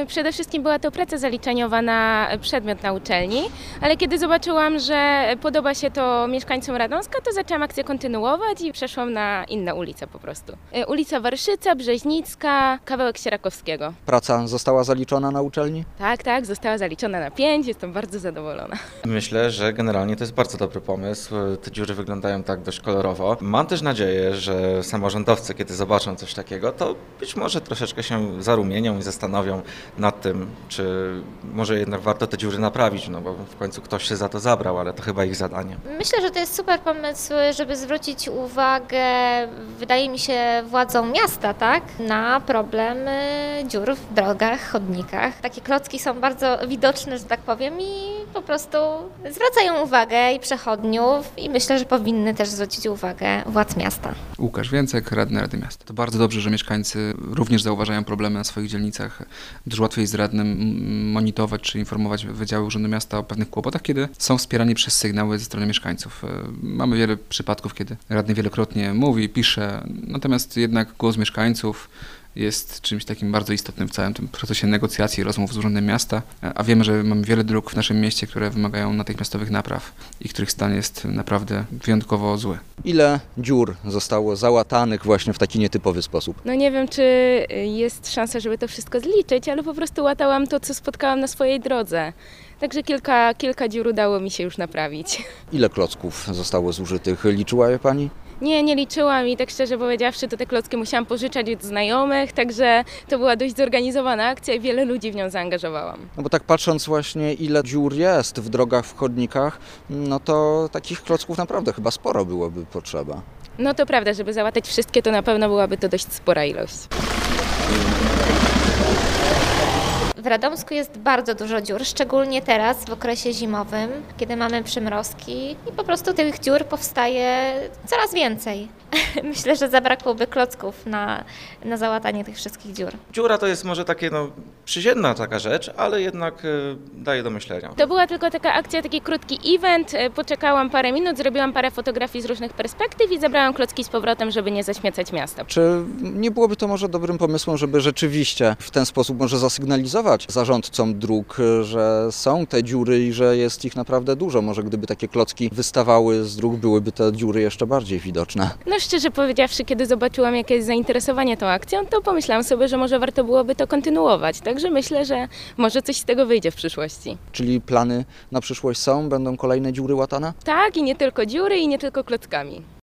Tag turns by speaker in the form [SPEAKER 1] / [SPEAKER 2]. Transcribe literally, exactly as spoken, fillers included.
[SPEAKER 1] Przede wszystkim była to praca zaliczeniowa na przedmiot na uczelni, ale kiedy zobaczyłam, że podoba się to mieszkańcom Radomska, to zaczęłam akcję kontynuować i przeszłam na inne ulice po prostu. Ulica Warszyca, Brzeźnicka, kawałek Sierakowskiego.
[SPEAKER 2] Praca została zaliczona na uczelni?
[SPEAKER 1] Tak, tak, została zaliczona na pięć, jestem bardzo zadowolona.
[SPEAKER 3] Myślę, że generalnie to jest bardzo dobry pomysł. Te dziury wyglądają tak dość kolorowo. Mam też nadzieję, że samorządowcy, kiedy zobaczą coś takiego, to być może troszeczkę się zarumienią i zastanowią nad tym, czy może jednak warto te dziury naprawić, no bo w końcu ktoś się za to zabrał, ale to chyba ich zadanie.
[SPEAKER 4] Myślę, że to jest super pomysł, żeby zwrócić uwagę, wydaje mi się, władzom miasta, tak, na problem dziur w drogach, chodnikach. Takie klocki są bardzo widoczne, że tak powiem, i po prostu zwracają uwagę i przechodniów i myślę, że powinny też zwrócić uwagę władz miasta.
[SPEAKER 5] Łukasz Więcek, radny Rady Miasta. To bardzo dobrze, że mieszkańcy również zauważają problemy na swoich dzielnicach. Dużo łatwiej jest radnym monitorować czy informować wydziały Urzędu Miasta o pewnych kłopotach, kiedy są wspierani przez sygnały ze strony mieszkańców. Mamy wiele przypadków, kiedy radny wielokrotnie mówi, pisze, natomiast jednak głos mieszkańców jest czymś takim bardzo istotnym w całym tym procesie negocjacji, rozmów z Urzędem Miasta, a wiemy, że mamy wiele dróg w naszym mieście, które wymagają natychmiastowych napraw i których stan jest naprawdę wyjątkowo zły.
[SPEAKER 2] Ile dziur zostało załatanych właśnie w taki nietypowy sposób?
[SPEAKER 1] No nie wiem, czy jest szansa, żeby to wszystko zliczyć, ale po prostu łatałam to, co spotkałam na swojej drodze. Także kilka, kilka dziur udało mi się już naprawić.
[SPEAKER 2] Ile klocków zostało zużytych? Liczyła je pani?
[SPEAKER 1] Nie, nie liczyłam i tak szczerze powiedziawszy, to te klocki musiałam pożyczać od znajomych, także to była dość zorganizowana akcja i wiele ludzi w nią zaangażowałam.
[SPEAKER 2] No bo tak patrząc właśnie, ile dziur jest w drogach, w chodnikach, no to takich klocków naprawdę chyba sporo byłoby potrzeba.
[SPEAKER 1] No to prawda, żeby załatać wszystkie, to na pewno byłaby to dość spora ilość.
[SPEAKER 4] W Radomsku jest bardzo dużo dziur, szczególnie teraz w okresie zimowym, kiedy mamy przymrozki i po prostu tych dziur powstaje coraz więcej. Myślę, że zabrakłoby klocków na, na załatanie tych wszystkich dziur.
[SPEAKER 3] Dziura to jest może takie no, przyziemna taka rzecz, ale jednak y, daje do myślenia.
[SPEAKER 1] To była tylko taka akcja, taki krótki event. Poczekałam parę minut, zrobiłam parę fotografii z różnych perspektyw i zabrałam klocki z powrotem, żeby nie zaśmiecać miasta.
[SPEAKER 2] Czy nie byłoby to może dobrym pomysłem, żeby rzeczywiście w ten sposób może zasygnalizować zarządcom dróg, że są te dziury i że jest ich naprawdę dużo? Może gdyby takie klocki wystawały z dróg, byłyby te dziury jeszcze bardziej widoczne.
[SPEAKER 1] No szczerze powiedziawszy, kiedy zobaczyłam, jakie jest zainteresowanie tą akcją, to pomyślałam sobie, że może warto byłoby to kontynuować. Także myślę, że może coś z tego wyjdzie w przyszłości.
[SPEAKER 2] Czyli plany na przyszłość są? Będą kolejne dziury łatane?
[SPEAKER 1] Tak, i nie tylko dziury, i nie tylko klockami.